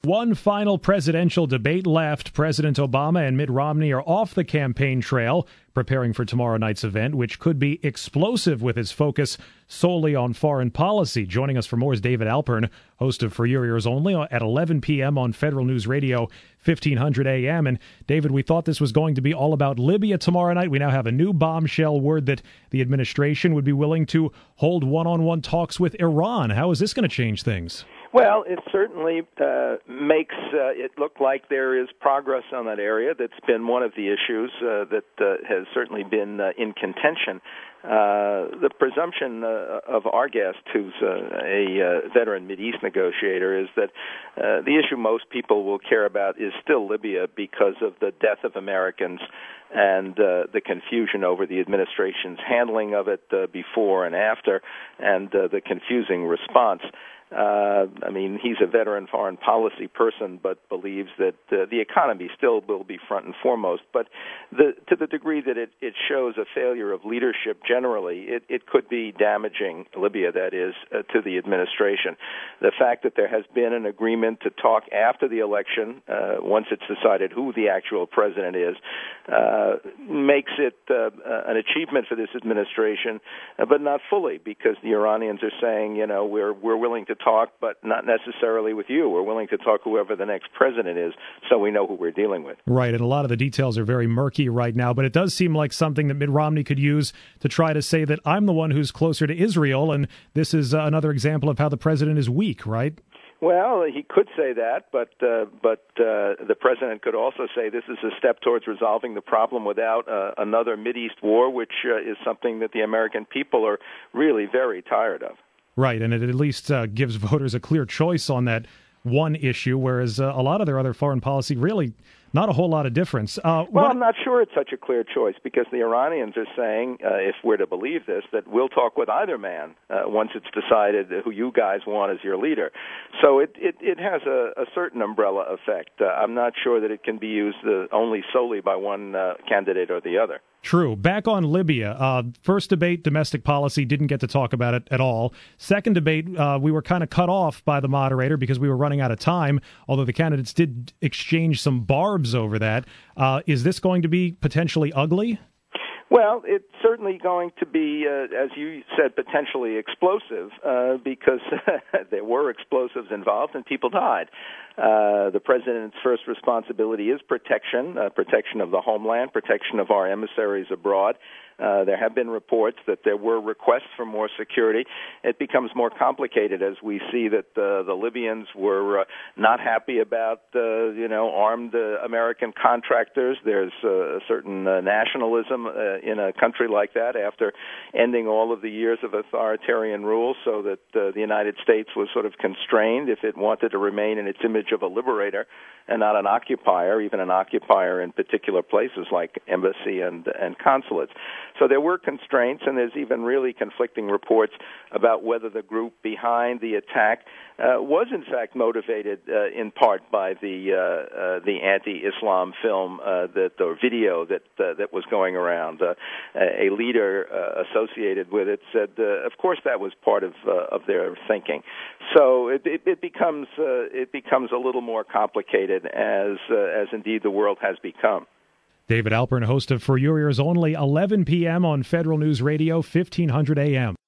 One final presidential debate left. President Obama and Mitt Romney are off the campaign trail, preparing for tomorrow night's event, which could be explosive with his focus solely on foreign policy. Joining us for more is David Alpern, host of For Your Ears Only, at 11 p.m. on Federal News Radio, 1500 a.m. And David, we thought this was going to be all about Libya tomorrow night. We now have a new bombshell word that the administration would be willing to hold one-on-one talks with Iran. How is this going to change things? Well, it certainly makes it look like there is progress on that area. That's been one of the issues that has certainly been in contention. The presumption of our guest, who's a veteran Mideast negotiator, is that the issue most people will care about is still Libya because of the death of Americans and the confusion over the administration's handling of it before and after, and the confusing response. I mean, he's a veteran foreign policy person, but believes that the economy still will be front and foremost. But to the degree that it shows a failure of leadership generally, it could be damaging, Libya, that is, to the administration. The fact that there has been an agreement to talk after the election, once it's decided who the actual president is, makes it an achievement for this administration, but not fully, because the Iranians are saying, you know, we're willing to talk, but not necessarily with you. We're willing to talk whoever the next president is, so we know who we're dealing with. Right, and a lot of the details are very murky right now, but it does seem like something that Mitt Romney could use to try to say that I'm the one who's closer to Israel, and this is another example of how the president is weak, right? Well, he could say that, but the president could also say this is a step towards resolving the problem without another Mideast war, which is something that the American people are really very tired of. Right, and it at least gives voters a clear choice on that one issue, whereas a lot of their other foreign policy really not a whole lot of difference. Well, I'm not sure it's such a clear choice, because the Iranians are saying, if we're to believe this, that we'll talk with either man once it's decided who you guys want as your leader. So it has a certain umbrella effect. I'm not sure that it can be used only solely by one candidate or the other. True. Back on Libya, first debate, domestic policy, didn't get to talk about it at all. Second debate, we were kind of cut off by the moderator because we were running out of time, although the candidates did exchange some barbs over that. Is this going to be potentially ugly? Well, it's certainly going to be, as you said, potentially explosive, because there were explosives involved and people died. The president's first responsibility is protection of the homeland, protection of our emissaries abroad. There have been reports that there were requests for more security. It becomes more complicated as we see that the Libyans were not happy about, armed American contractors. There's a certain nationalism in a country like that after ending all of the years of authoritarian rule, so that the United States was sort of constrained if it wanted to remain in its image of a liberator and not an occupier, even an occupier in particular places like embassy and consulates. So there were constraints, and there's even really conflicting reports about whether the group behind the attack was in fact motivated in part by the anti-Islam film or video that was going around. A leader associated with it said, of course, that was part of their thinking. So it becomes a little more complicated as indeed the world has become. David Alpern, host of For Your Ears Only, 11 p.m. on Federal News Radio, 1500 a.m.